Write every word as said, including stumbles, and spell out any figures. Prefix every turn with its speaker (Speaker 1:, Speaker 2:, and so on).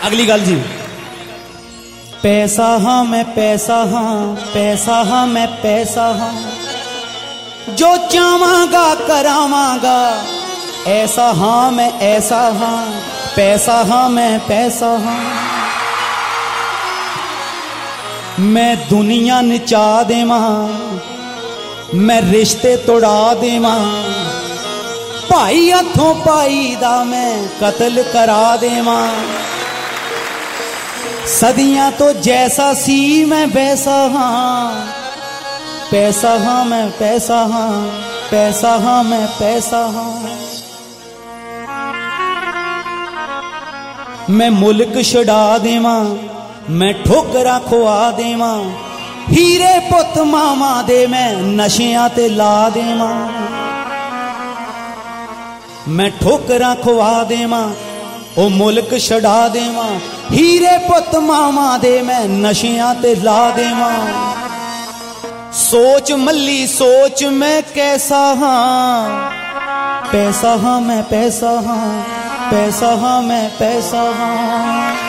Speaker 1: अगली गल जी, पैसा हाँ मैं पैसा हाँ, पैसा हाँ मैं पैसा हाँ, जो चाहवांगा करावांगा, ऐसा हाँ मैं ऐसा हाँ, पैसा हाँ मैं पैसा हाँ। मैं दुनिया नचा देवा, मैं रिश्ते तोड़ा देवा, भाई हथों भाई दा मैं कत्ल करा देवा। सदियां तो जैसा सी मैं वैसा हाँ, पैसा हाँ मैं पैसा हाँ, पैसा हाँ मैं पैसा हाँ। मैं मुल्क छुड़ा देवा, मैं ठोकरा खुआ देवा, हीरे पुत मामा दे मैं नशियां ते ला देवा। मैं ठोकरा खुआ देवा, ओ मुल्क छुड़ा देवा, हीरे पुत मामा दे मैं नशियां ते ला देवा। सोच मल्ली सोच मैं कैसा हाँ, पैसा हाँ मैं पैसा हाँ, पैसा हाँ मैं पैसा हाँ।